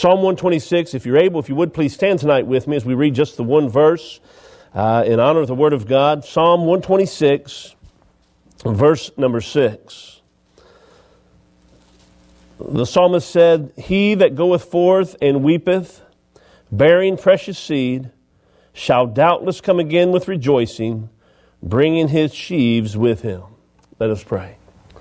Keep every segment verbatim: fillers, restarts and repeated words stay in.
Psalm one twenty-six, if you're able, if you would please stand tonight with me as we read just the one verse uh, in honor of the Word of God. Psalm one twenty-six, verse number six. The psalmist said, "He that goeth forth and weepeth, bearing precious seed, shall doubtless come again with rejoicing, bringing his sheaves with him." Let us pray.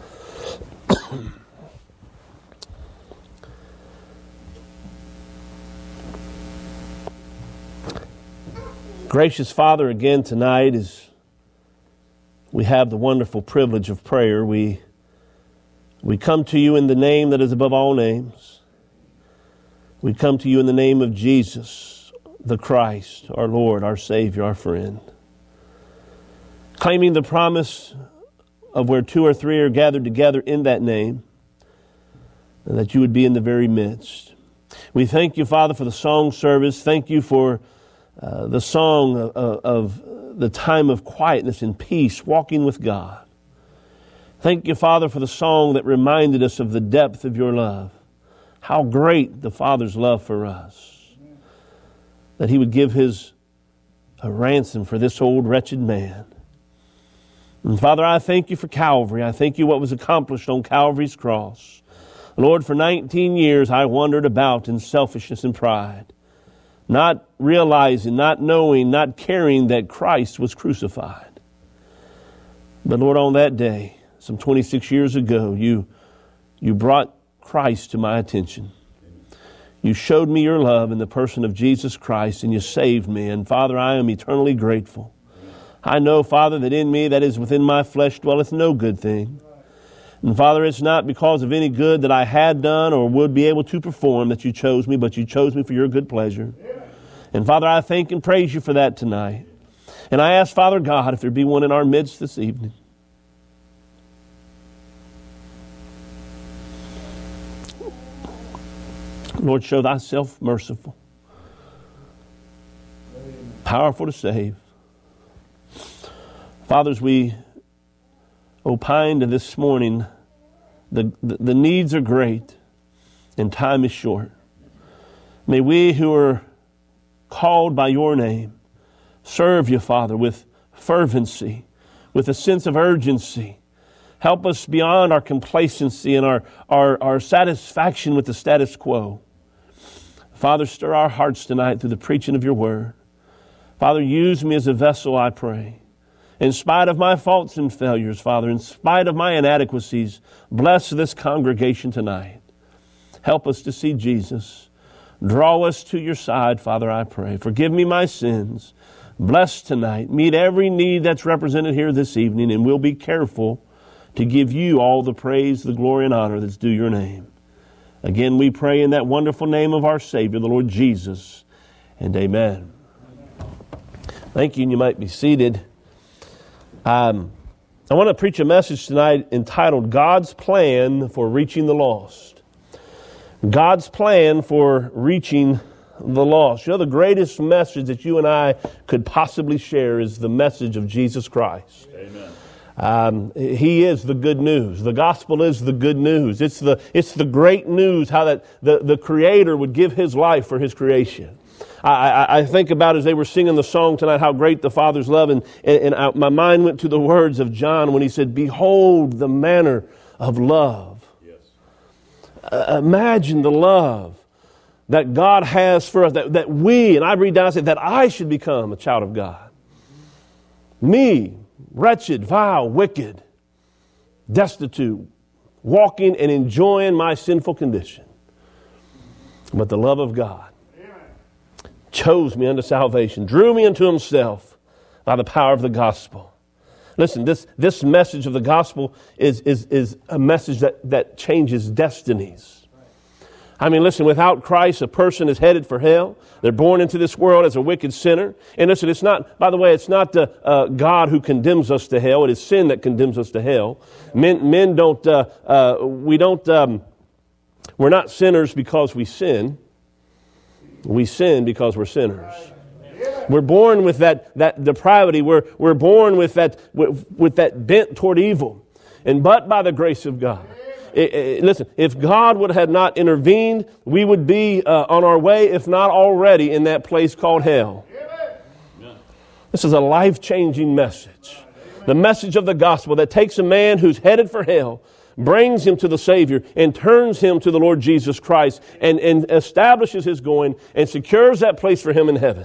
Gracious Father, again tonight as we have the wonderful privilege of prayer, we, we come to you in the name that is above all names. We come to you in the name of Jesus, the Christ, our Lord, our Savior, our friend. Claiming the promise of where two or three are gathered together in that name, and that you would be in the very midst. We thank you, Father, for the song service. Thank you for Uh, the song of, of, of the time of quietness and peace, walking with God. Thank you, Father, for the song that reminded us of the depth of your love. How great the Father's love for us. That He would give His a ransom for this old wretched man. And Father, I thank you for Calvary. I thank you what was accomplished on Calvary's cross. Lord, for nineteen years I wandered about in selfishness and pride, not realizing, not knowing, not caring that Christ was crucified. But Lord, on that day, some twenty-six years ago, you, you brought Christ to my attention. You showed me your love in the person of Jesus Christ, and you saved me. And Father, I am eternally grateful. I know, Father, that in me, that is within my flesh, dwelleth no good thing. And Father, it's not because of any good that I had done or would be able to perform that you chose me, but you chose me for your good pleasure. And Father, I thank and praise you for that tonight. And I ask, Father God, if there be one in our midst this evening, Lord, show thyself merciful, powerful to save. Father, as we opined this morning, the, the, the needs are great and time is short. May we who are called by your name serve you, Father, with fervency, with a sense of urgency. Help us beyond our complacency and our, our, our satisfaction with the status quo. Father, stir our hearts tonight through the preaching of your word. Father, use me as a vessel, I pray. In spite of my faults and failures, Father, in spite of my inadequacies, bless this congregation tonight. Help us to see Jesus. Draw us to your side, Father, I pray. Forgive me my sins. Bless tonight. Meet every need that's represented here this evening, and we'll be careful to give you all the praise, the glory, and honor that's due your name. Again, we pray in that wonderful name of our Savior, the Lord Jesus, and amen. Thank you, and you might be seated. Um, I want to preach a message tonight entitled, God's Plan for Reaching the Lost. God's plan for reaching the lost. You know, the greatest message that you and I could possibly share is the message of Jesus Christ. Amen. Um, he is the good news. The gospel is the good news. It's the it's the great news how that the, the Creator would give His life for His creation. I, I, I think about as they were singing the song tonight, how great the Father's love, and, and, and I, my mind went to the words of John when he said, "Behold the manner of love." Yes. Uh, imagine the love that God has for us, that, that we, and I read down and say, that I should become a child of God. Me, wretched, vile, wicked, destitute, walking and enjoying my sinful condition. But the love of God chose me unto salvation, drew me unto Himself by the power of the gospel. Listen, this, this message of the gospel is, is, is a message that, that changes destinies. I mean, listen, without Christ, a person is headed for hell. They're born into this world as a wicked sinner. And listen, it's not, by the way, it's not uh, uh, God who condemns us to hell. It is sin that condemns us to hell. Men, men don't, uh, uh, we don't, um, we're not sinners because we sin. We sin because we're sinners. We're born with that, that depravity. We're, we're born with that, with, with that bent toward evil. And but by the grace of God, It, it, listen, if God would have not intervened, we would be uh, on our way, if not already, in that place called hell. Amen. This is a life-changing message. The message of the gospel that takes a man who's headed for hell, brings him to the Savior, and turns him to the Lord Jesus Christ, and, and establishes his going, and secures that place for him in heaven.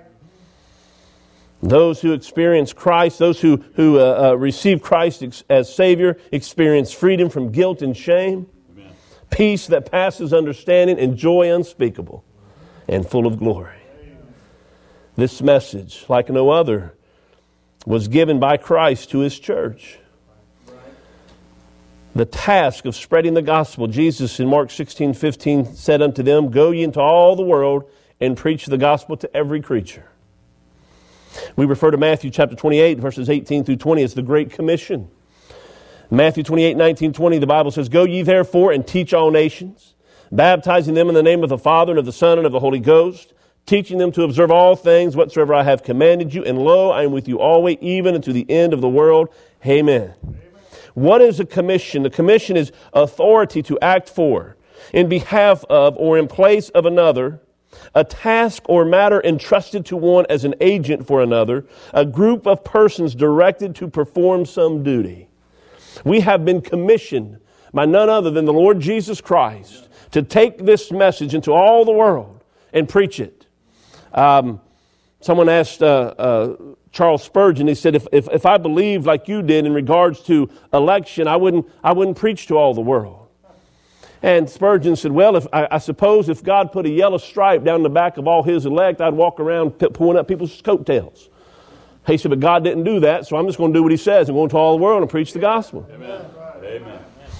Those who experience Christ, those who, who uh, uh, receive Christ ex- as Savior, experience freedom from guilt and shame, Amen. Peace that passes understanding, and joy unspeakable and full of glory. Amen. This message, like no other, was given by Christ to His church. Right. The task of spreading the gospel, Jesus in Mark sixteen fifteen said unto them, Go ye into all the world and preach the gospel to every creature. We refer to Matthew chapter twenty-eight, verses eighteen through twenty as the Great Commission. Matthew twenty-eight, nineteen, twenty, the Bible says, Go ye therefore and teach all nations, baptizing them in the name of the Father and of the Son and of the Holy Ghost, teaching them to observe all things whatsoever I have commanded you. And lo, I am with you always, even unto the end of the world. Amen. Amen. What is a commission? The commission is authority to act for, in behalf of, or in place of another, a task or matter entrusted to one as an agent for another, a group of persons directed to perform some duty. We have been commissioned by none other than the Lord Jesus Christ to take this message into all the world and preach it. Um, someone asked uh, uh, Charles Spurgeon, he said, if, if, if I believed like you did in regards to election, I wouldn't, I wouldn't preach to all the world. And Spurgeon said, well, if I, I suppose if God put a yellow stripe down the back of all His elect, I'd walk around p- pulling up people's coattails. He said, but God didn't do that, so I'm just going to do what He says and go into all the world and preach the gospel. Amen. Amen.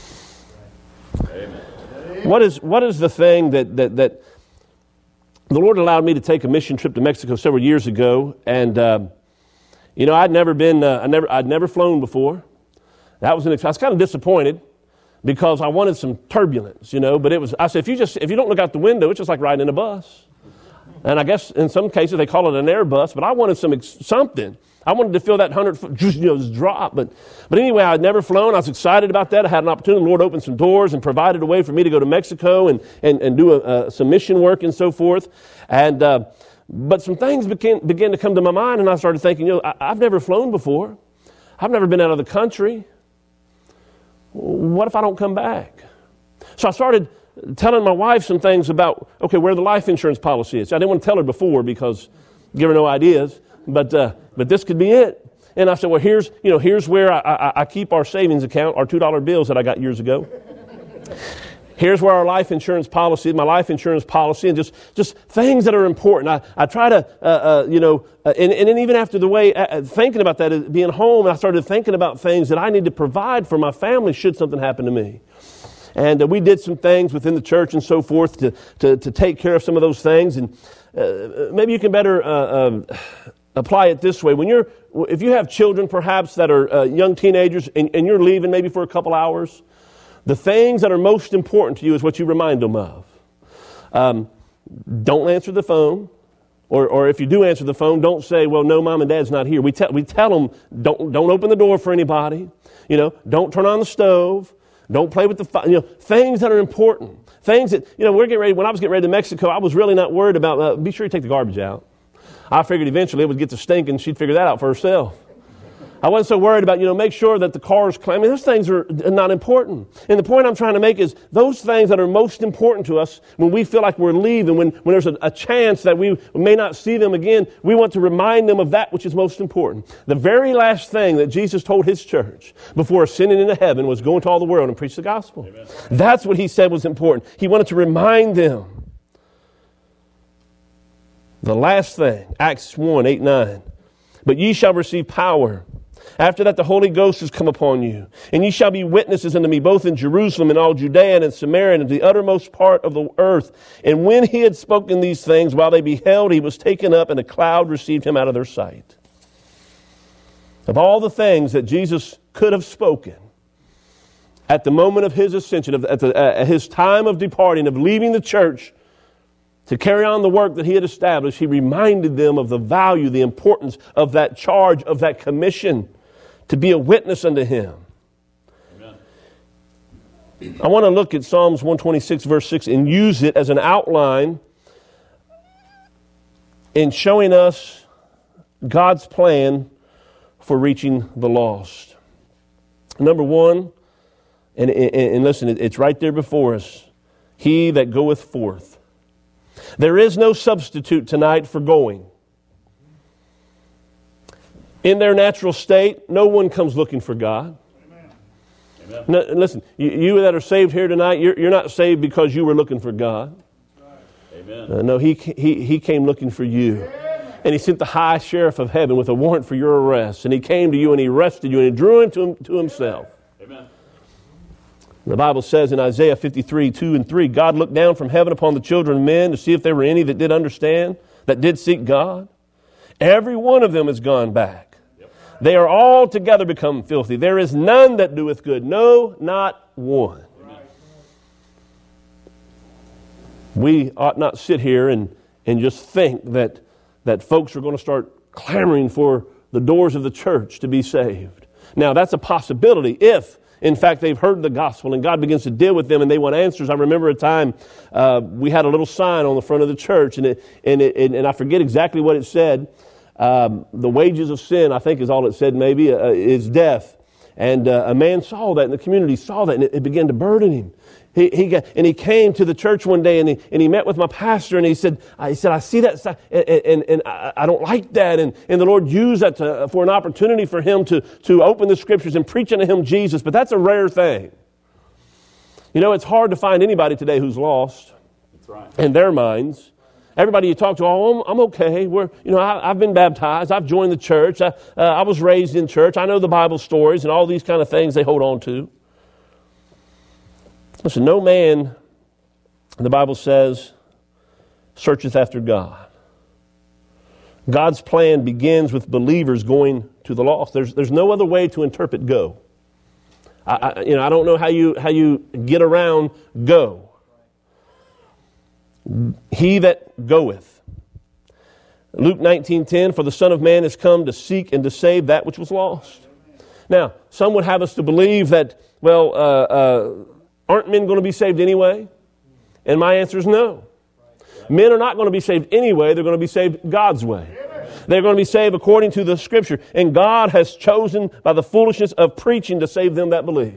Amen. What is what is the thing that that that the Lord allowed me to take a mission trip to Mexico several years ago, and uh, you know I'd never been, uh, I never I'd never flown before. That was an I was kind of disappointed, because I wanted some turbulence, you know, but it was, I said, if you just, if you don't look out the window, it's just like riding in a bus. And I guess in some cases they call it an Airbus, but I wanted some, something. I wanted to feel that hundred foot, you know, drop. But, but anyway, I'd never flown. I was excited about that. I had an opportunity. The Lord opened some doors and provided a way for me to go to Mexico and, and, and do a, uh, some mission work and so forth. And, uh, but some things began, began to come to my mind, and I started thinking, you know, I, I've never flown before. I've never been out of the country. What if I don't come back? So I started telling my wife some things about, okay, where the life insurance policy is. I didn't want to tell her before because give her no ideas, but uh, but this could be it. And I said, well, here's you know here's where I, I, I keep our savings account, our two dollar bills that I got years ago. Here's where our life insurance policy is, my life insurance policy, and just, just things that are important. I, I try to, uh, uh, you know, uh, and, and then even after the way, uh, thinking about that, uh, being home, I started thinking about things that I need to provide for my family should something happen to me. And uh, we did some things within the church and so forth to, to, to take care of some of those things. And uh, maybe you can better uh, uh, apply it this way. When you're, if you have children perhaps that are uh, young teenagers and, and you're leaving maybe for a couple hours, the things that are most important to you is what you remind them of. Um, don't answer the phone. Or, or if you do answer the phone, don't say, well, no, Mom and Dad's not here. We, te- we tell them, don't, don't open the door for anybody. You know, don't turn on the stove. Don't play with the fire. You know, things that are important. Things that, you know, we're getting ready. When I was getting ready to Mexico, I was really not worried about, uh, be sure you take the garbage out. I figured eventually it would get to stink and she'd figure that out for herself. I wasn't so worried about, you know, make sure that the car's clean. I mean, those things are not important. And the point I'm trying to make is those things that are most important to us when we feel like we're leaving, when, when there's a, a chance that we may not see them again, we want to remind them of that which is most important. The very last thing that Jesus told His church before ascending into heaven was go into all the world and preach the gospel. Amen. That's what He said was important. He wanted to remind them. The last thing, Acts one, eight, nine. But ye shall receive power. After that, the Holy Ghost has come upon you, and ye shall be witnesses unto me, both in Jerusalem and all Judea and in Samaria and to the uttermost part of the earth. And when He had spoken these things, while they beheld, He was taken up, and a cloud received Him out of their sight. Of all the things that Jesus could have spoken at the moment of His ascension, at, the, at His time of departing, of leaving the church to carry on the work that He had established, He reminded them of the value, the importance of that charge, of that commission to be a witness unto Him. Amen. I want to look at Psalms one twenty-six, verse six, and use it as an outline in showing us God's plan for reaching the lost. Number one, and, and, and listen, it's right there before us. He that goeth forth. There is no substitute tonight for going. In their natural state, no one comes looking for God. Amen. No, listen, you, you that are saved here tonight, you're, you're not saved because you were looking for God. Amen. Uh, no, he, he, he came looking for you. Amen. And He sent the high sheriff of heaven with a warrant for your arrest. And He came to you and He arrested you and He drew him to, him, to Himself. Amen. The Bible says in Isaiah fifty-three, two and three, God looked down from heaven upon the children of men to see if there were any that did understand, that did seek God. Every one of them has gone back. They are all together become filthy. There is none that doeth good. No, not one. Amen. We ought not sit here and, and just think that, that folks are going to start clamoring for the doors of the church to be saved. Now, that's a possibility if, in fact, they've heard the gospel and God begins to deal with them and they want answers. I remember a time uh, we had a little sign on the front of the church, and it, and, it, and I forget exactly what it said. Um, the wages of sin, I think is all it said maybe, uh, is death. And uh, a man saw that, and the community saw that, and it, it began to burden him. He, he got, and he came to the church one day, and he, and he met with my pastor, and he said, I, he said, I see that, and, and, and I, I don't like that. And, and the Lord used that to, for an opportunity for him to, to open the Scriptures and preach unto him Jesus. But that's a rare thing. You know, it's hard to find anybody today who's lost. That's right. In their minds. Everybody you talk to, oh, I'm, I'm okay. We're, you know, I, I've been baptized. I've joined the church. I, uh, I was raised in church. I know the Bible stories and all these kind of things they hold on to. Listen, no man, the Bible says, searcheth after God. God's plan begins with believers going to the lost. There's, there's no other way to interpret go. I, I, you know, I don't know how you how you get around go. He that goeth. Luke nineteen ten, for the Son of Man is come to seek and to save that which was lost. Now, some would have us to believe that, well, uh, uh, aren't men going to be saved anyway? And my answer is no. Men are not going to be saved anyway. They're going to be saved God's way. They're going to be saved according to the Scripture. And God has chosen by the foolishness of preaching to save them that believe.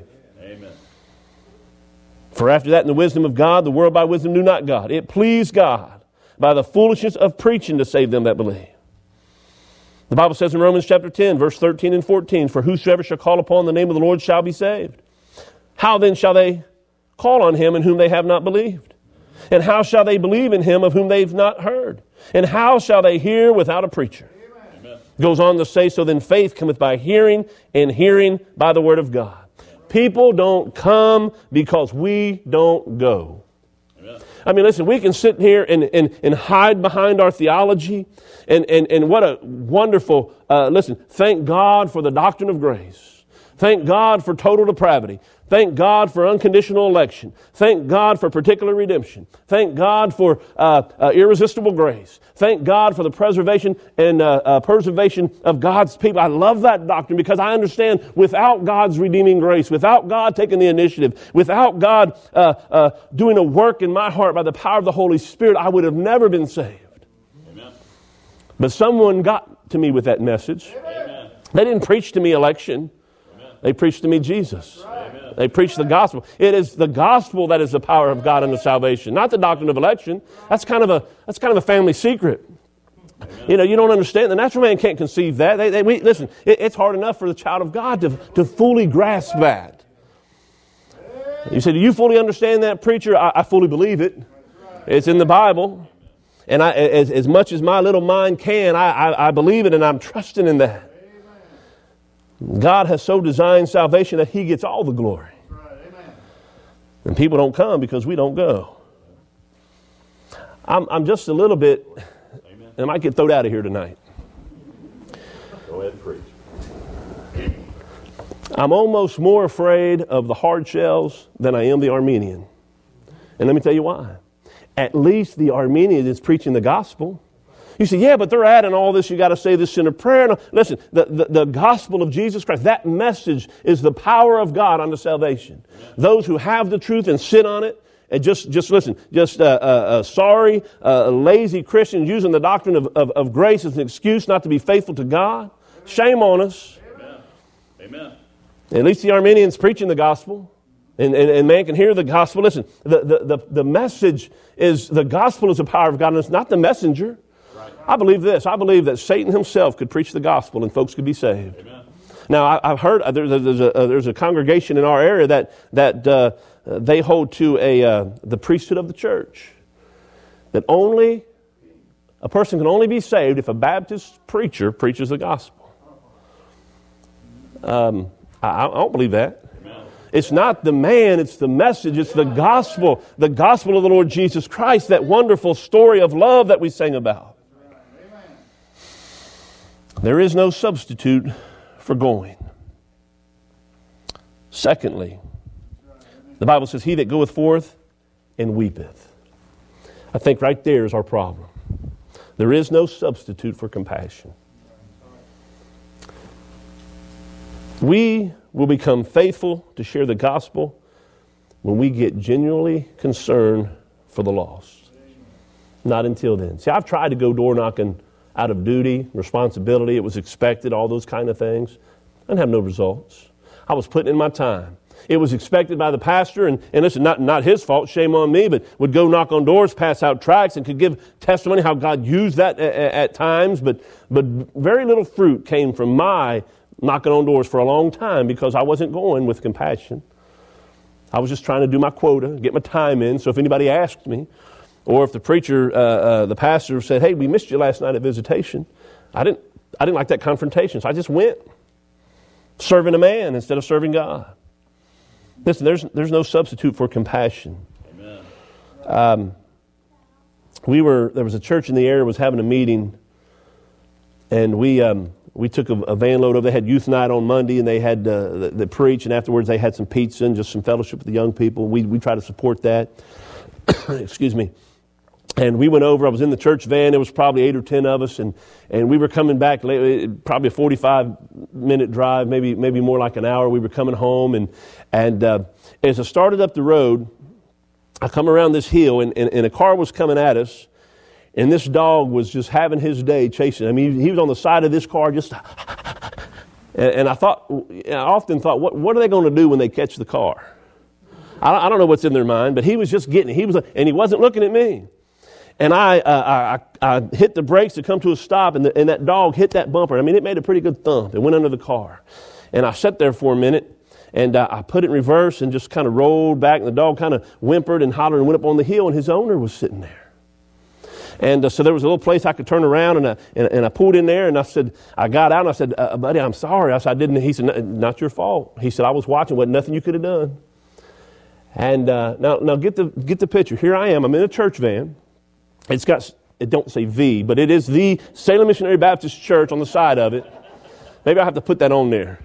For after that, in the wisdom of God, the world by wisdom knew not God. It pleased God by the foolishness of preaching to save them that believe. The Bible says in Romans chapter ten, verse thirteen and fourteen, for whosoever shall call upon the name of the Lord shall be saved. How then shall they call on him in whom they have not believed? And how shall they believe in him of whom they've not heard? And how shall they hear without a preacher? Amen. Goes on to say, so then faith cometh by hearing, and hearing by the word of God. People don't come because we don't go. Amen. I mean, listen, we can sit here and, and, and hide behind our theology. And, and, and what a wonderful, uh, listen, thank God for the doctrine of grace. Thank God for total depravity. Thank God for unconditional election. Thank God for particular redemption. Thank God for uh, uh, irresistible grace. Thank God for the preservation and uh, uh, preservation of God's people. I love that doctrine because I understand without God's redeeming grace, without God taking the initiative, without God uh, uh, doing a work in my heart by the power of the Holy Spirit, I would have never been saved. Amen. But someone got to me with that message. Amen. They didn't preach to me election. Amen. They preached to me Jesus. Amen. They preach the gospel. It is the gospel that is the power of God unto salvation, not the doctrine of election. That's kind of a that's kind of a family secret. Amen. You know, you don't understand. The natural man can't conceive that. They, they, we, listen, it, it's hard enough for the child of God to, to fully grasp that. You say, do you fully understand that, preacher? I, I fully believe it. It's in the Bible. And I, as, as much as my little mind can, I, I, I believe it and I'm trusting in that. God has so designed salvation that He gets all the glory. And people don't come because we don't go. I'm, I'm just a little bit, Amen. And I might get thrown out of here tonight. Go ahead and preach. I'm almost more afraid of the hard shells than I am the Armenian. And let me tell you why. At least the Armenian is preaching the gospel. You say, yeah, but they're adding all this. You got to say this in a prayer. No, listen, the, the, the gospel of Jesus Christ, that message is the power of God unto salvation. Amen. Those who have the truth and sit on it, and just, just listen, just uh, uh, uh, sorry, uh, lazy Christians using the doctrine of, of, of grace as an excuse not to be faithful to God. Shame on us. Amen. Amen. At least the Armenians preaching the gospel. And, and, and man can hear the gospel. Listen, the, the, the, the message is, the gospel is the power of God, and it's not the messenger. Right. I believe this. I believe that Satan himself could preach the gospel and folks could be saved. Amen. Now, I, I've heard there's a, there's, a, there's a congregation in our area that, that uh, they hold to a uh, the priesthood of the church. That only, a person can only be saved if a Baptist preacher preaches the gospel. Um, I, I don't believe that. It's not the man, it's the message, it's the gospel, the gospel of the Lord Jesus Christ, that wonderful story of love that we sang about. There is no substitute for going. Secondly, the Bible says, he that goeth forth and weepeth. I think right there is our problem. There is no substitute for compassion. We will become faithful to share the gospel when we get genuinely concerned for the lost. Not until then. See, I've tried to go door knocking out of duty, responsibility. It was expected, all those kind of things. I didn't have no results. I was putting in my time. It was expected by the pastor, and, and listen, not, not his fault, shame on me, but would go knock on doors, pass out tracts, and could give testimony how God used that at, at times, but, but very little fruit came from my knocking on doors for a long time because I wasn't going with compassion. I was just trying to do my quota, get my time in, so if anybody asked me, or if the preacher, uh, uh, the pastor said, hey, we missed you last night at visitation, I didn't, I didn't like that confrontation, so I just went serving a man instead of serving God. Listen, there's, there's no substitute for compassion. Amen. Um, we were, there was a church in the area was having a meeting, and we... Um, We took a, a van load over. They had youth night on Monday, and they had uh, the, the preach, and afterwards they had some pizza and just some fellowship with the young people. We we try to support that. Excuse me. And we went over. I was in the church van. There was probably eight or ten of us, and, and we were coming back. Late, probably a forty-five minute drive, maybe maybe more like an hour. We were coming home, and and uh, as I started up the road, I come around this hill, and, and, and a car was coming at us. And this dog was just having his day chasing. I mean, he was on the side of this car just... and, and I thought, I often thought, what, what are they going to do when they catch the car? I, I don't know what's in their mind, but he was just getting it. He was, and he wasn't looking at me. And I, uh, I, I hit the brakes to come to a stop, and, the, and that dog hit that bumper. I mean, it made a pretty good thump. It went under the car. And I sat there for a minute, and uh, I put it in reverse and just kind of rolled back, and the dog kind of whimpered and hollered and went up on the hill, and his owner was sitting there. And uh, so there was a little place I could turn around, and I, and, and I pulled in there, and I said, I got out, and I said, uh, buddy, I'm sorry. I said, I didn't. He said, not your fault. He said, I was watching. Wasn't nothing you could have done. And uh, now, now get the get the picture. Here I am. I'm in a church van. It's got, it don't say V, but it is the Salem Missionary Baptist Church on the side of it. Maybe I'll have to put that on there.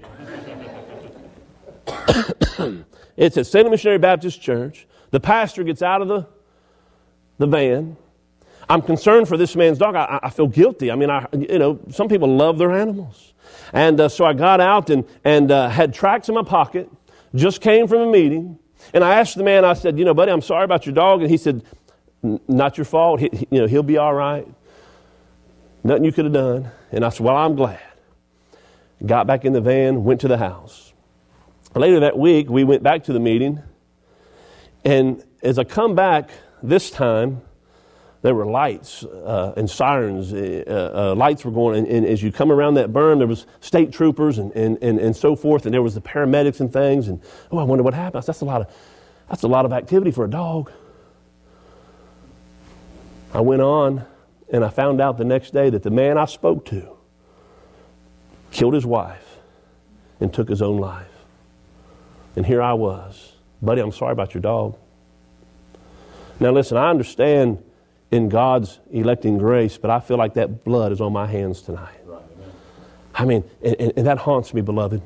It's a Salem Missionary Baptist Church. The pastor gets out of the the van. I'm concerned for this man's dog. I, I feel guilty. I mean, I, you know, some people love their animals. And uh, so I got out and, and uh, had tracts in my pocket, just came from a meeting. And I asked the man, I said, you know, buddy, I'm sorry about your dog. And he said, not your fault. He, he, you know, he'll be all right. Nothing you could have done. And I said, well, I'm glad. Got back in the van, went to the house. Later that week, we went back to the meeting. And as I come back this time, there were lights uh, and sirens. Uh, uh, lights were going, and, and as you come around that berm, there was state troopers and, and, and, and so forth, and there was the paramedics and things. And oh, I wonder what happened. That's a lot of that's a lot of activity for a dog. I went on, and I found out the next day that the man I spoke to killed his wife and took his own life. And here I was, buddy. I'm sorry about your dog. Now listen, I understand in God's electing grace, but I feel like that blood is on my hands tonight. Right, I mean, and, and that haunts me, beloved,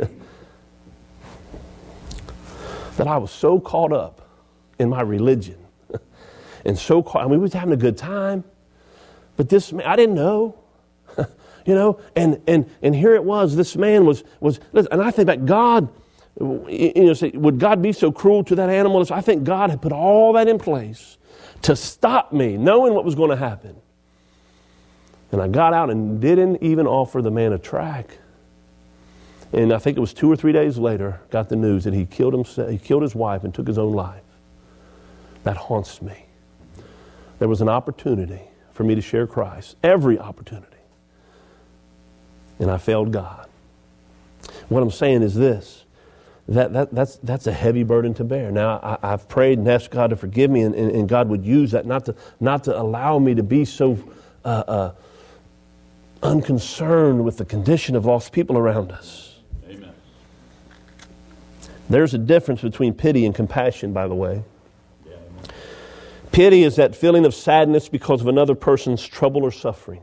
that I was so caught up in my religion and so caught, I mean, we was having a good time, But this man, I didn't know. You know, and, and, and here it was. This man was, was, and I think that God, you know, say, would God be so cruel to that animal? I think God had put all that in place to stop me, knowing what was going to happen. And I got out and didn't even offer the man a track. And I think it was two or three days later, got the news that he killed himself, he killed his wife and took his own life. That haunts me. There was an opportunity for me to share Christ, every opportunity. And I failed God. What I'm saying is this, that, that that's that's a heavy burden to bear. Now, I, I've prayed and asked God to forgive me, and, and, and God would use that not to, not to allow me to be so uh, uh, unconcerned with the condition of lost people around us. Amen. There's a difference between pity and compassion, by the way. Yeah, pity is that feeling of sadness because of another person's trouble or suffering.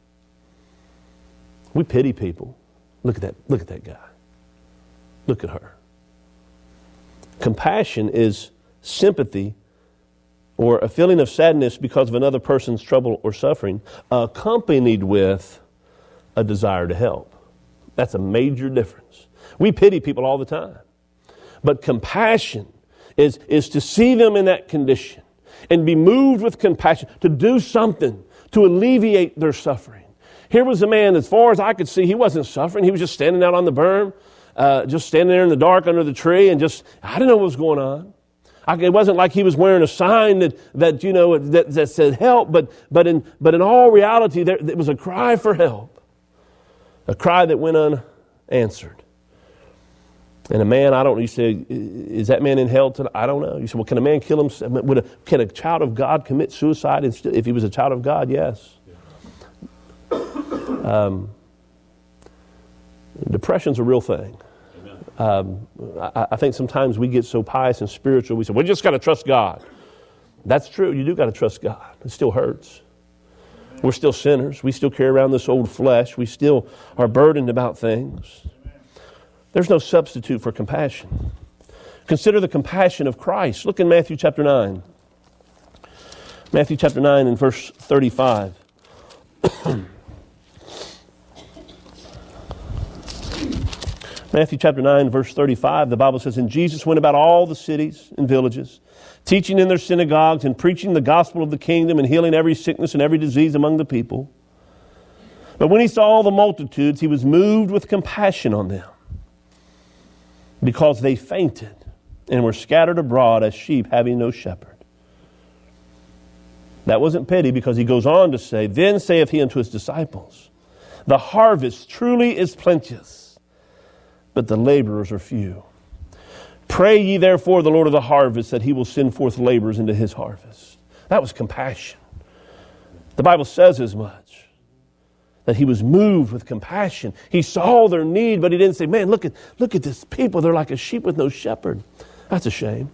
We pity people. Look at that, look at that guy. Look at her. Compassion is sympathy or a feeling of sadness because of another person's trouble or suffering, accompanied with a desire to help. That's a major difference. We pity people all the time. But compassion is, is to see them in that condition and be moved with compassion, to do something to alleviate their suffering. Here was a man, as far as I could see, he wasn't suffering. He was just standing out on the berm, uh, just standing there in the dark under the tree, and just, I didn't know what was going on. I, it wasn't like he was wearing a sign that, that you know, that, that said help, but, but, in, but in all reality, there, there was a cry for help, a cry that went unanswered. And a man, I don't know, you say, is that man in hell tonight? I don't know. You say, well, can a man kill himself? Would a, can a child of God commit suicide if he was a child of God? Yes. Um, depression's a real thing. Um, I, I think sometimes we get so pious and spiritual, we say, we just got to trust God. That's true. You do got to trust God. It still hurts. We're still sinners. We still carry around this old flesh. We still are burdened about things. There's no substitute for compassion. Consider the compassion of Christ. Look in Matthew chapter nine. Matthew chapter nine and verse thirty-five. Matthew chapter nine, verse thirty-five, the Bible says, and Jesus went about all the cities and villages, teaching in their synagogues and preaching the gospel of the kingdom and healing every sickness and every disease among the people. But when he saw all the multitudes, he was moved with compassion on them, because they fainted and were scattered abroad as sheep having no shepherd. That wasn't pity, because he goes on to say, then saith he unto his disciples, the harvest truly is plenteous, but the laborers are few. Pray ye therefore the Lord of the harvest that he will send forth laborers into his harvest. That was compassion. The Bible says as much, that he was moved with compassion. He saw their need, but he didn't say, man, look at, look at this people. They're like a sheep with no shepherd. That's a shame.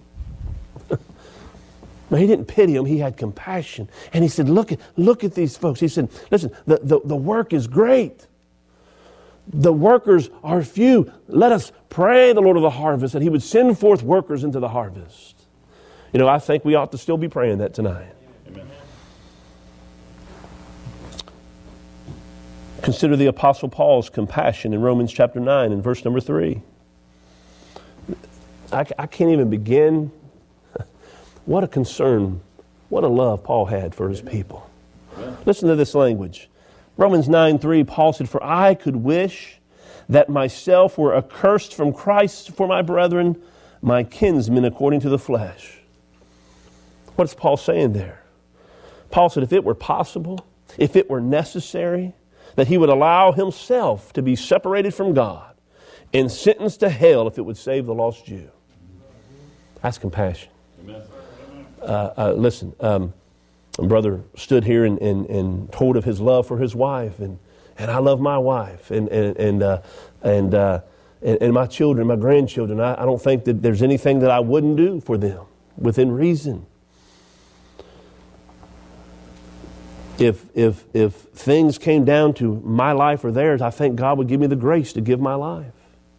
No, he didn't pity them. He had compassion. And he said, look at, look at these folks. He said, listen, the, the, the work is great. The workers are few. Let us pray the Lord of the harvest that he would send forth workers into the harvest. You know, I think we ought to still be praying that tonight. Amen. Consider the Apostle Paul's compassion in Romans chapter nine and verse number three. I, I can't even begin. What a concern, what a love Paul had for his people. Yeah. Listen to this language. Romans nine three, Paul said, for I could wish that myself were accursed from Christ for my brethren, my kinsmen according to the flesh. What is Paul saying there? Paul said if it were possible, if it were necessary, that he would allow himself to be separated from God and sentenced to hell if it would save the lost Jew. That's compassion. Amen. Uh, uh, listen, um, a brother stood here and, and, and told of his love for his wife, and, and I love my wife, and and and uh, and, uh, and and my children, my grandchildren. I, I don't think that there's anything that I wouldn't do for them within reason. If if if things came down to my life or theirs, I think God would give me the grace to give my life.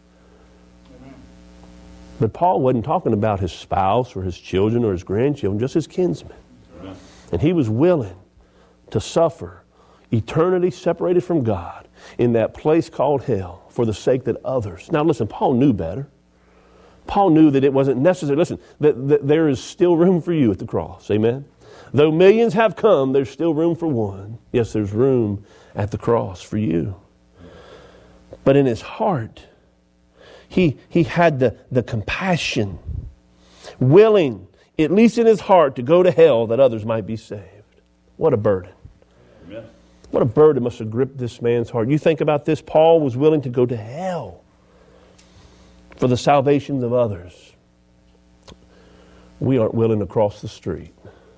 But Paul wasn't talking about his spouse or his children or his grandchildren, just his kinsmen. Amen. And he was willing to suffer eternity separated from God in that place called hell for the sake that others. Now listen, Paul knew better. Paul knew that it wasn't necessary. Listen, that, that there is still room for you at the cross. Amen? Though millions have come, there's still room for one. Yes, there's room at the cross for you. But in his heart, he, he had the, the compassion, willing, at least in his heart, to go to hell that others might be saved. What a burden. Amen. What a burden must have gripped this man's heart. You think about this, Paul was willing to go to hell for the salvation of others. We aren't willing to cross the street.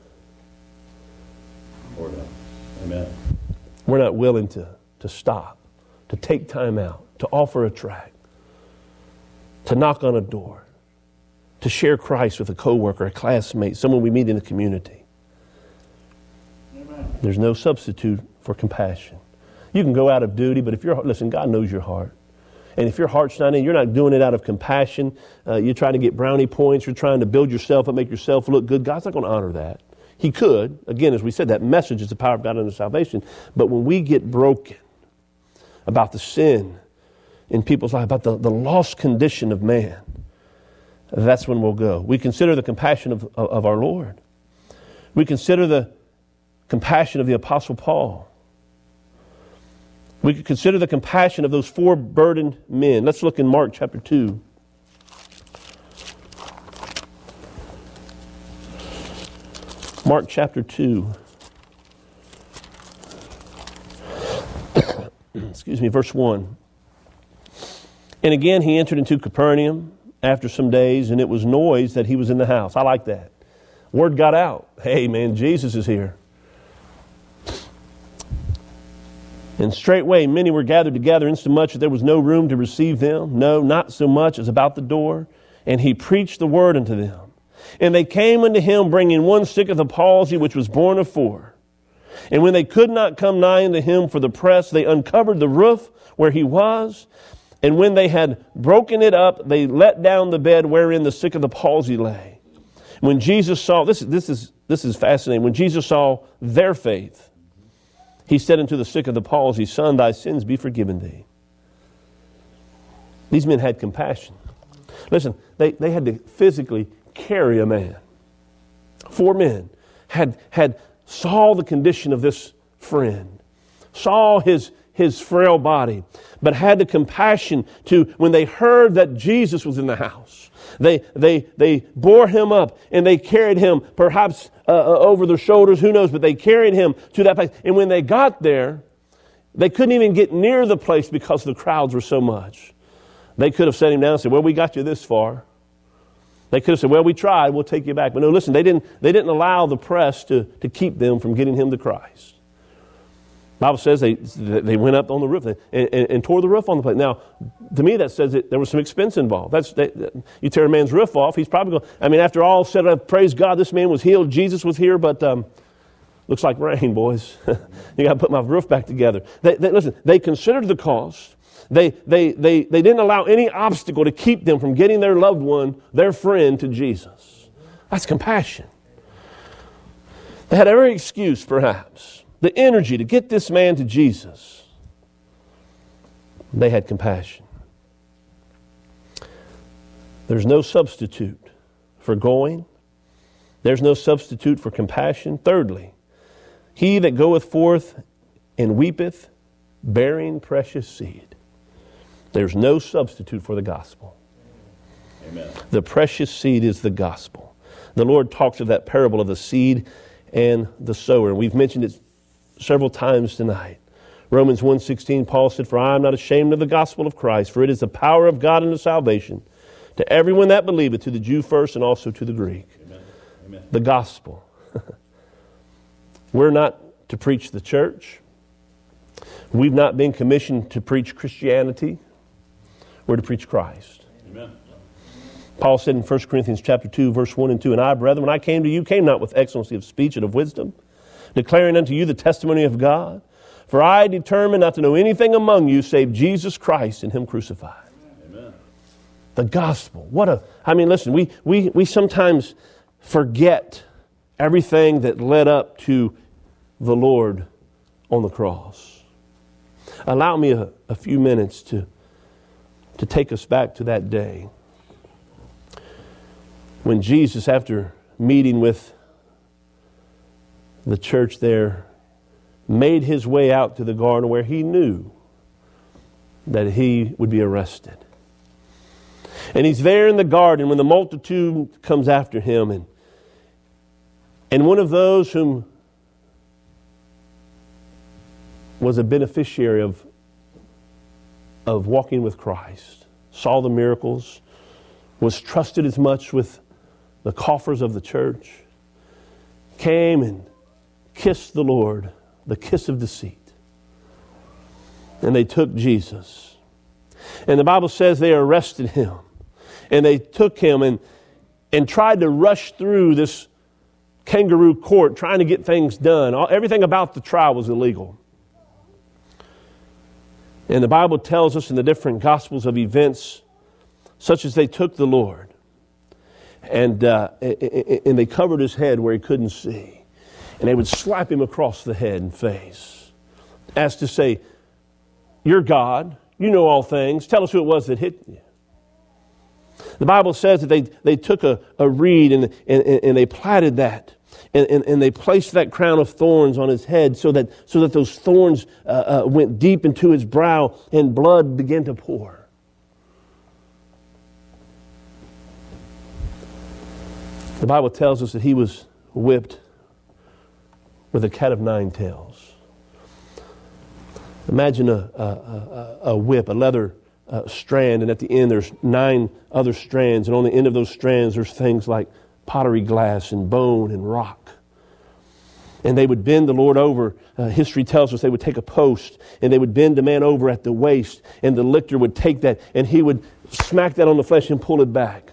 Amen. We're not willing to, to stop, to take time out, to offer a tract, to knock on a door, to share Christ with a coworker, a classmate, someone we meet in the community. Amen. There's no substitute for compassion. You can go out of duty, but if you're, listen, God knows your heart. And if your heart's not in, you're not doing it out of compassion. Uh, you're trying to get brownie points. You're trying to build yourself up, make yourself look good. God's not going to honor that. He could. Again, as we said, that message is the power of God unto salvation. But when we get broken about the sin in people's life, about the, the lost condition of man, that's when we'll go. We consider the compassion of, of, of our Lord. We consider the compassion of the Apostle Paul. We could consider the compassion of those four burdened men. Let's look in Mark chapter two. Mark chapter two. Excuse me, verse one. And again he entered into Capernaum after some days, and it was noise that he was in the house. I like that. Word got out. Hey man, Jesus is here. And straightway many were gathered together, insomuch that there was no room to receive them, no, not so much as about the door. And he preached the word unto them. And they came unto him, bringing one sick of the palsy, which was born of four. And when they could not come nigh unto him for the press, they uncovered the roof where he was. And when they had broken it up, they let down the bed wherein the sick of the palsy lay. When Jesus saw, this, this is this is fascinating. When Jesus saw their faith, he said unto the sick of the palsy, Son, thy sins be forgiven thee. These men had compassion. Listen, they, they had to physically carry a man. Four men had, had saw the condition of this friend, saw his, his frail body, but had the compassion to, when they heard that Jesus was in the house, they, they, they bore him up and they carried him perhaps uh, over their shoulders, who knows, but they carried him to that place. And when they got there, they couldn't even get near the place because the crowds were so much. They could have set him down and said, well, we got you this far. They could have said, well, we tried, we'll take you back. But no, listen, they didn't, they didn't allow the press to, to keep them from getting him to Christ. The Bible says they they went up on the roof and, and, and tore the roof on the place. Now, to me, that says that there was some expense involved. That's that, you tear a man's roof off, he's probably going, I mean, after all said, uh, praise God, this man was healed, Jesus was here, but um, looks like rain, boys. You got to put my roof back together. They, they, listen, they considered the cost. They, they, they, they didn't allow any obstacle to keep them from getting their loved one, their friend, to Jesus. That's compassion. They had every excuse, perhaps, the energy to get this man to Jesus. They had compassion. There's no substitute for going. There's no substitute for compassion. Thirdly, he that goeth forth and weepeth, bearing precious seed. There's no substitute for the gospel. Amen. The precious seed is the gospel. The Lord talks of that parable of the seed and the sower. And we've mentioned it several times tonight. Romans one sixteen, Paul said, For I am not ashamed of the gospel of Christ, for it is the power of God unto salvation to everyone that believeth, to the Jew first and also to the Greek. Amen. Amen. The gospel. We're not to preach the church. We've not been commissioned to preach Christianity. We're to preach Christ. Amen. Paul said in First Corinthians chapter two, verse one and two, And I, brethren, when I came to you, came not with excellency of speech and of wisdom, declaring unto you the testimony of God. For I determined not to know anything among you save Jesus Christ and Him crucified. Amen. The gospel. What a, I mean, listen, we, we, we sometimes forget everything that led up to the Lord on the cross. Allow me a, a few minutes to, to take us back to that day when Jesus, after meeting with the church there, made his way out to the garden where he knew that he would be arrested. And he's there in the garden when the multitude comes after him. And, and one of those whom was a beneficiary of, of walking with Christ, saw the miracles, was trusted as much with the coffers of the church, came and kissed the Lord, the kiss of deceit. And they took Jesus. And the Bible says they arrested him. And they took him and, and tried to rush through this kangaroo court, trying to get things done. All, everything about the trial was illegal. And the Bible tells us in the different Gospels of events, such as they took the Lord, and, uh, and they covered his head where he couldn't see. And they would slap him across the head and face, as to say, "You're God. You know all things. Tell us who it was that hit you." The Bible says that they, they took a, a reed and, and, and they plaited that. And, and, and they placed that crown of thorns on his head so that, so that those thorns uh, uh, went deep into his brow and blood began to pour. The Bible tells us that he was whipped with a cat of nine tails. Imagine a, a, a, a whip, a leather uh, strand, and at the end there's nine other strands, and on the end of those strands there's things like pottery glass and bone and rock. And they would bend the Lord over. Uh, history tells us they would take a post and they would bend the man over at the waist, and the lictor would take that and he would smack that on the flesh and pull it back.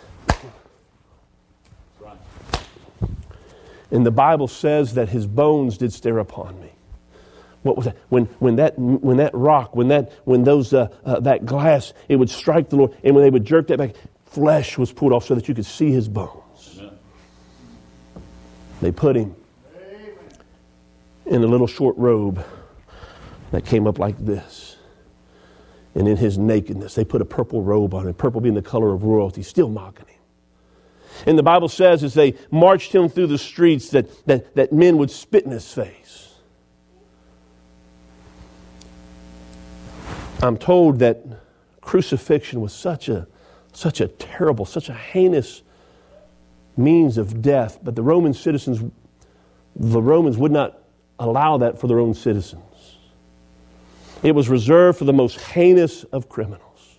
Right. And the Bible says that his bones did stare upon me. What was that? When when that when that rock, when that when those uh, uh, that glass, it would strike the Lord, and when they would jerk that back, flesh was pulled off so that you could see his bones. Amen. They put him in a little short robe that came up like this, and in his nakedness, they put a purple robe on him. Purple being the color of royalty, still mocking him. And the Bible says, as they marched him through the streets, that that that men would spit in his face. I'm told that crucifixion was such a such a terrible, such a heinous means of death, but the Roman citizens, the Romans would not allow that for their own citizens. It was reserved for the most heinous of criminals.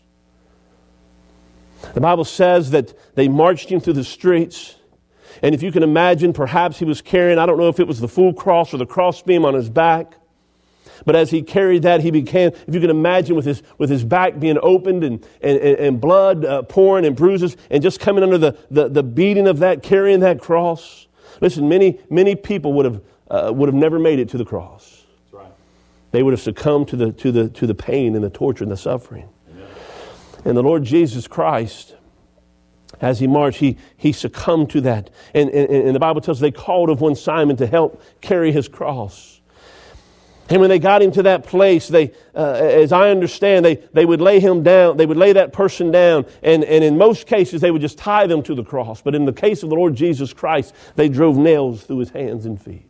The Bible says that they marched him through the streets, and if you can imagine, perhaps he was carrying, I don't know if it was the full cross or the crossbeam on his back. But as he carried that, he began, if you can imagine, with his with his back being opened and, and, and blood uh, pouring and bruises and just coming under the, the, the beating of that, carrying that cross. Listen, many, many people would have uh, would have never made it to the cross. That's right. They would have succumbed to the to the to the pain and the torture and the suffering. Amen. And the Lord Jesus Christ, as he marched, he he succumbed to that. And, and, and the Bible tells us they called of one Simon to help carry his cross. And when they got him to that place, they, uh, as I understand, they, they would lay him down, they would lay that person down, and, and in most cases they would just tie them to the cross. But in the case of the Lord Jesus Christ, they drove nails through his hands and feet.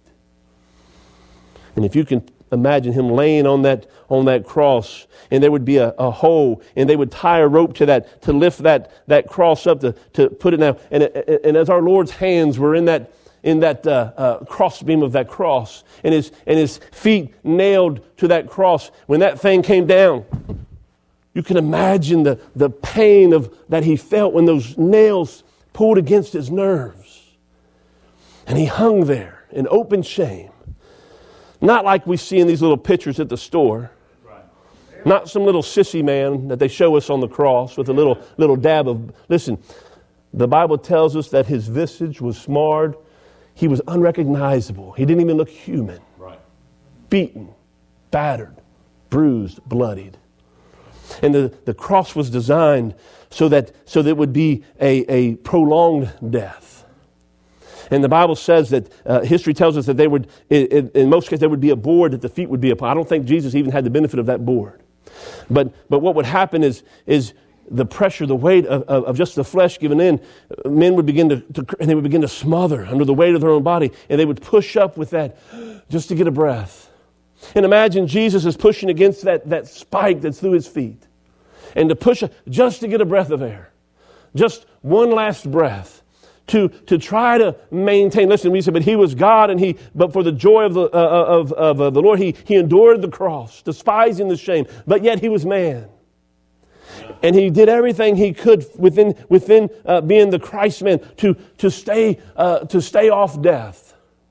And if you can imagine him laying on that on that cross, and there would be a, a hole, and they would tie a rope to that to lift that that cross up to, to put it down. And, and as our Lord's hands were in that in that uh, uh, crossbeam of that cross, and his and his feet nailed to that cross, when that thing came down, you can imagine the, the pain of that he felt when those nails pulled against his nerves. And he hung there in open shame. Not like we see in these little pictures at the store. Right. Not some little sissy man that they show us on the cross with a little little dab of... Listen, the Bible tells us that his visage was marred. He was unrecognizable. He didn't even look human. Right. Beaten, battered, bruised, bloodied. And the, the cross was designed so that so that it would be a, a prolonged death. And the Bible says that, uh, history tells us that they would, in, in most cases, there would be a board that the feet would be upon. I don't think Jesus even had the benefit of that board. But but what would happen is, is the pressure, the weight of, of, of just the flesh given in, men would begin to, to, and they would begin to smother under the weight of their own body, and they would push up with that just to get a breath. And imagine Jesus is pushing against that, that spike that's through his feet, and to push just to get a breath of air, just one last breath. To, to try to maintain, listen, we said, but he was God, and he, but for the joy of the, uh, of, of uh, the Lord, he, he endured the cross, despising the shame, but yet he was man. And he did everything he could within, within uh, being the Christ man to, to stay, uh, to stay off death.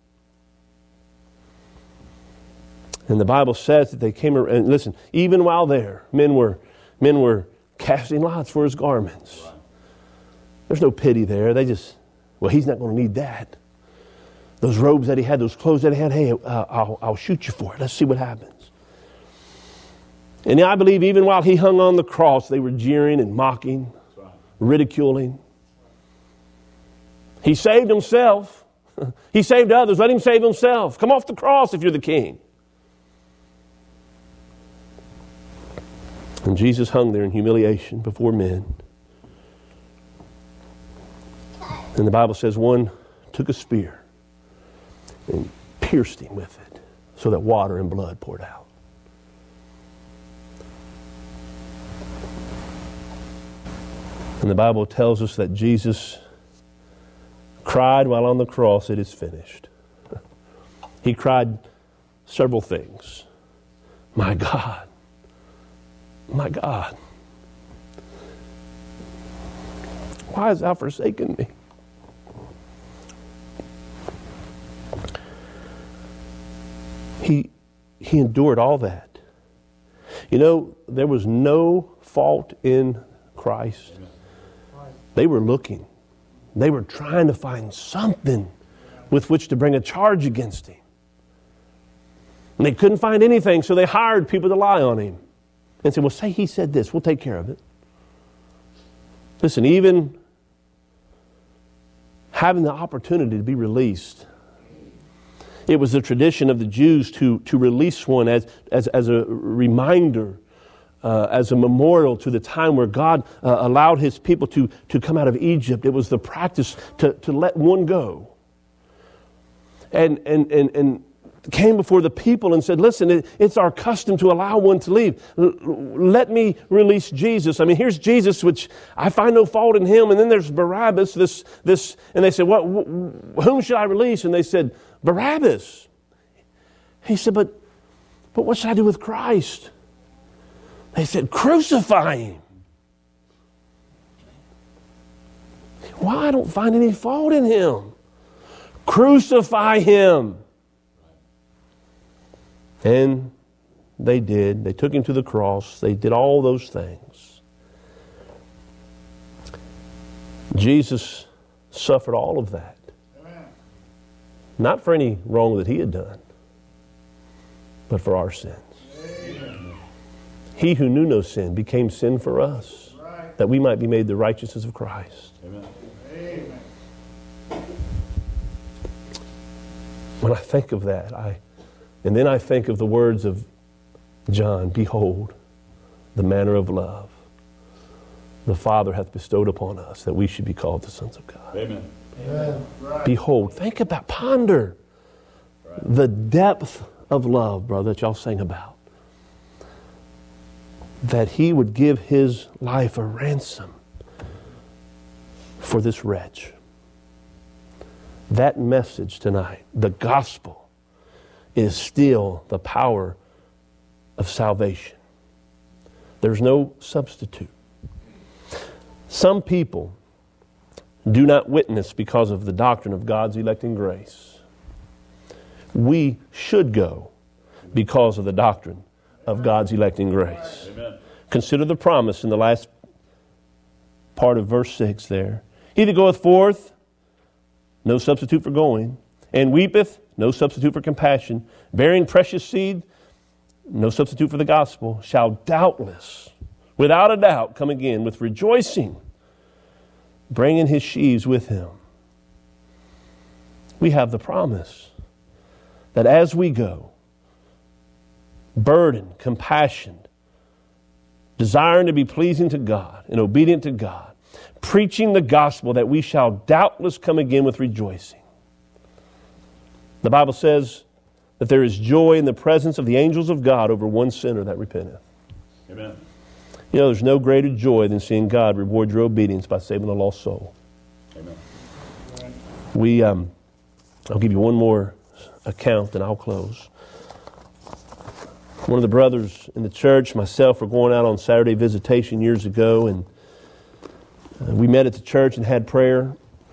And the Bible says that they came around, and listen, even while there, men were, men were casting lots for his garments. There's no pity there. They just, well, he's not going to need that. Those robes that he had, those clothes that he had, hey, uh, I'll, I'll shoot you for it. Let's see what happens. And I believe even while he hung on the cross, they were jeering and mocking, ridiculing. He saved himself. He saved others. Let him save himself. Come off the cross if you're the king. And Jesus hung there in humiliation before men. And the Bible says one took a spear and pierced him with it so that water and blood poured out. And the Bible tells us that Jesus cried while on the cross, it is finished. He cried several things. My God, my God, why hast thou forsaken me? He, he endured all that. You know, there was no fault in Christ. They were looking. They were trying to find something with which to bring a charge against him. And they couldn't find anything, so they hired people to lie on him. And said, well, say he said this. We'll take care of it. Listen, even having the opportunity to be released, it was the tradition of the Jews to, to release one as, as, as a reminder, uh, as a memorial to the time where God uh, allowed his people to, to come out of Egypt. It was the practice to, to let one go. And, and, and, and came before the people and said, listen, it, it's our custom to allow one to leave. L- let me release Jesus. I mean, here's Jesus, which I find no fault in him. And then there's Barabbas, this, this, and they said, what, wh- whom should I release? And they said, Barabbas. He said, but, but what should I do with Christ? They said, crucify him. Why? I don't find any fault in him. Crucify him. And they did. They took him to the cross. They did all those things. Jesus suffered all of that. Amen. Not for any wrong that he had done, but for our sins. Amen. He who knew no sin became sin for us, right, that we might be made the righteousness of Christ. Amen. Amen. When I think of that, I And then I think of the words of John, behold, the manner of love the Father hath bestowed upon us, that we should be called the sons of God. Amen. Amen. Right. Behold, think about, ponder right. the depth of love, brother, that y'all sang about. That he would give his life a ransom for this wretch. That message tonight, the gospel, is still the power of salvation. There's no substitute. Some people do not witness because of the doctrine of God's electing grace. We should go because of the doctrine of God's electing grace. Amen. Consider the promise in the last part of verse six there. He that goeth forth, no substitute for going, and weepeth, no substitute for compassion, bearing precious seed, no substitute for the gospel, shall doubtless, without a doubt, come again with rejoicing, bringing his sheaves with him. we have the promise that as we go, burdened, compassionate, desiring to be pleasing to God and obedient to God, preaching the gospel, that we shall doubtless come again with rejoicing. The Bible says that there is joy in the presence of the angels of God over one sinner that repenteth. Amen. You know, there's no greater joy than seeing God reward your obedience by saving a lost soul. Amen. We, um, I'll give you one more account and I'll close. One of the brothers in the church, myself, were going out on Saturday visitation years ago, and uh, we met at the church and had prayer.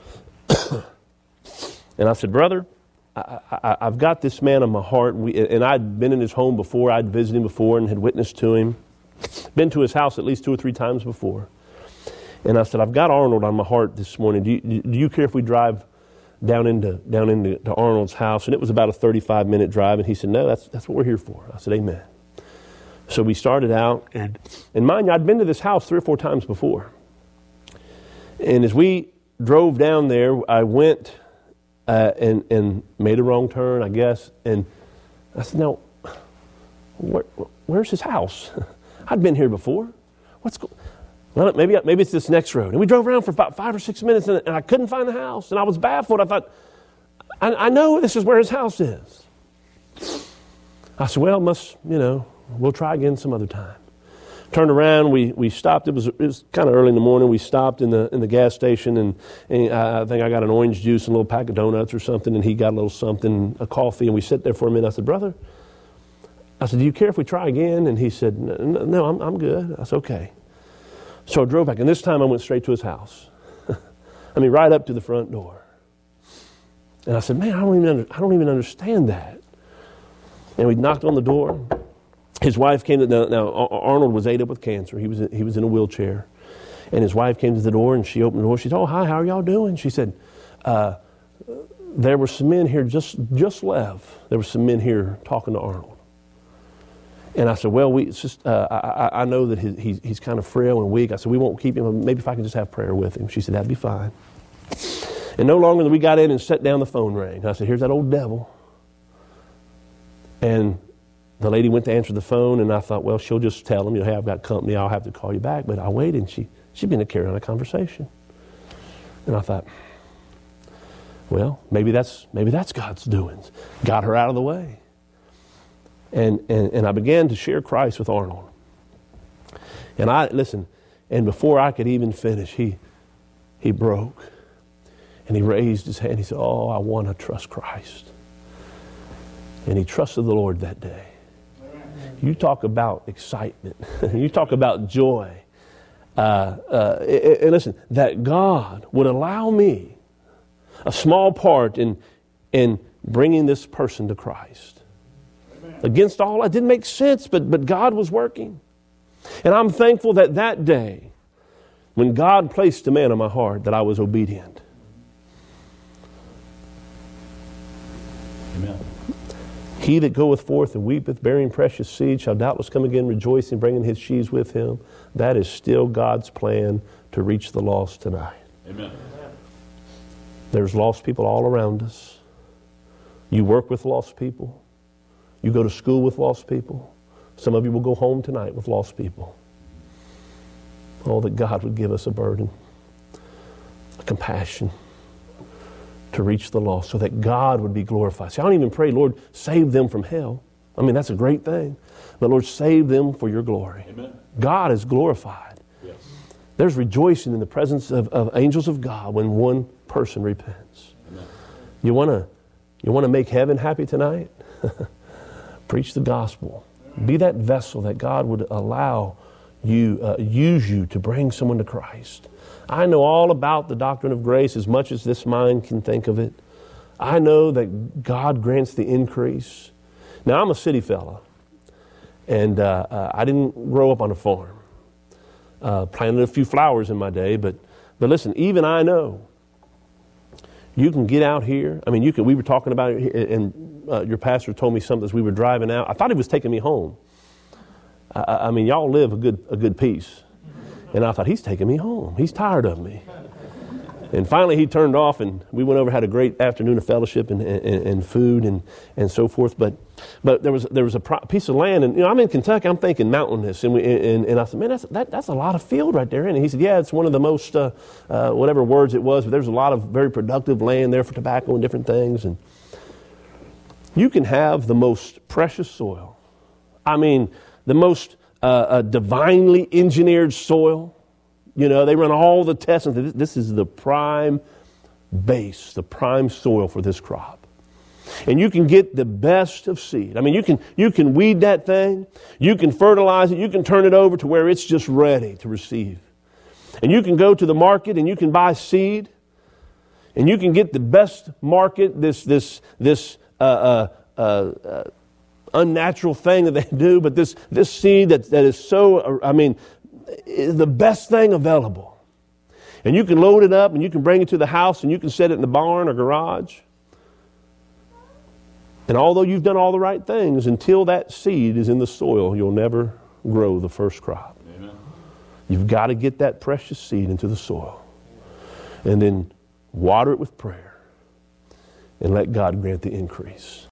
And I said, brother, I, I, I've got this man on my heart, and, we, and I'd been in his home before, I'd visited him before and had witnessed to him. Been to his house at least two or three times before. And I said, I've got Arnold on my heart this morning. Do you, do you care if we drive down into down into to Arnold's house? And it was about a thirty-five minute drive. And he said, no, that's that's what we're here for. I said, amen. So we started out, and, and mind you, I'd been to this house three or four times before. And as we drove down there, I went uh, and, and made a wrong turn, I guess. And I said, no, where, where's his house? I'd been here before. What's going well, maybe maybe it's this next road. And we drove around for about five or six minutes, and, and I couldn't find the house. And I was baffled. I thought, I, I know this is where his house is. I said, well, must, you know, we'll try again some other time. Turned around, we we stopped. It was it was kind of early in the morning. We stopped in the in the gas station, and, and I think I got an orange juice and a little pack of donuts or something, and he got a little something, a coffee, and we sat there for a minute. I said, brother, I said, do you care if we try again? And he said, no, no I'm I'm good. I said, okay. So I drove back, and this time I went straight to his house. I mean, right up to the front door. And I said, man, I don't even under, I don't even understand that. And we knocked on the door. His wife came to now, now Arnold was ate up with cancer. He was he was in a wheelchair, and his wife came to the door, and she opened the door. She said, "Oh, hi, how are y'all doing?" She said, uh, "There were some men here just just left. There were some men here talking to Arnold." And I said, "Well, we it's just uh, I, I know that he, he's he's kind of frail and weak." I said, "We won't keep him. Maybe if I can just have prayer with him." She said, "That'd be fine." And no longer than we got in and sat down, the phone rang. I said, "Here's that old devil." And the lady went to answer the phone, and I thought, well, she'll just tell him, you know, hey, I've got company, I'll have to call you back. But I waited, and she, she'd been to carry on a conversation. And I thought, well, maybe that's maybe that's God's doings. Got her out of the way. And, and, and I began to share Christ with Arnold. And I, listen, and before I could even finish, he he broke. And he raised his hand. He said, oh, I want to trust Christ. And he trusted the Lord that day. You talk about excitement. You talk about joy. Uh, uh, and listen, that God would allow me a small part in, in bringing this person to Christ. Amen. Against all, it didn't make sense, but, but God was working. And I'm thankful that that day, when God placed a man on my heart, that I was obedient. Amen. He that goeth forth and weepeth, bearing precious seed, shall doubtless come again rejoicing, bringing his sheaves with him. That is still God's plan to reach the lost tonight. Amen. There's lost people all around us. You work with lost people. You go to school with lost people. Some of you will go home tonight with lost people. Oh, that God would give us a burden, a compassion, to reach the lost, so that God would be glorified. See, I don't even pray, Lord, save them from hell. I mean, that's a great thing. But Lord, save them for your glory. Amen. God is glorified. Yes. There's rejoicing in the presence of, of angels of God when one person repents. Amen. You want to you want to make heaven happy tonight? Preach the gospel. Be that vessel that God would allow you, uh, use you to bring someone to Christ. I know all about the doctrine of grace as much as this mind can think of it. I know that God grants the increase. Now, I'm a city fella, and uh, uh, I didn't grow up on a farm. Uh, planted a few flowers in my day, but but listen, even I know you can get out here. I mean, you can. We were talking about it, and uh, your pastor told me something as we were driving out. I thought he was taking me home. I, I mean, y'all live a good a good piece. And I thought, he's taking me home. He's tired of me. And finally he turned off, and we went over, had a great afternoon of fellowship and, and, and food and, and so forth. But but there was there was a pro- piece of land, and you know, I'm in Kentucky, I'm thinking mountainous. And we, and, and I said, man, that's, that, that's a lot of field right there. And he said, yeah, it's one of the most, uh, uh, whatever words it was, but there's a lot of very productive land there for tobacco and different things. And you can have the most precious soil. I mean, the most uh, uh, divinely engineered soil. You know, they run all the tests, and this, this is the prime base, the prime soil for this crop. And you can get the best of seed. I mean, you can you can weed that thing, you can fertilize it, you can turn it over to where it's just ready to receive. And you can go to the market and you can buy seed, and you can get the best market, this this this uh, uh, uh, uh, unnatural thing that they do, but this this seed that that is so, I mean, is the best thing available. And you can load it up and you can bring it to the house and you can set it in the barn or garage. And although you've done all the right things, until that seed is in the soil, you'll never grow the first crop. Amen. You've got to get that precious seed into the soil and then water it with prayer and let God grant the increase.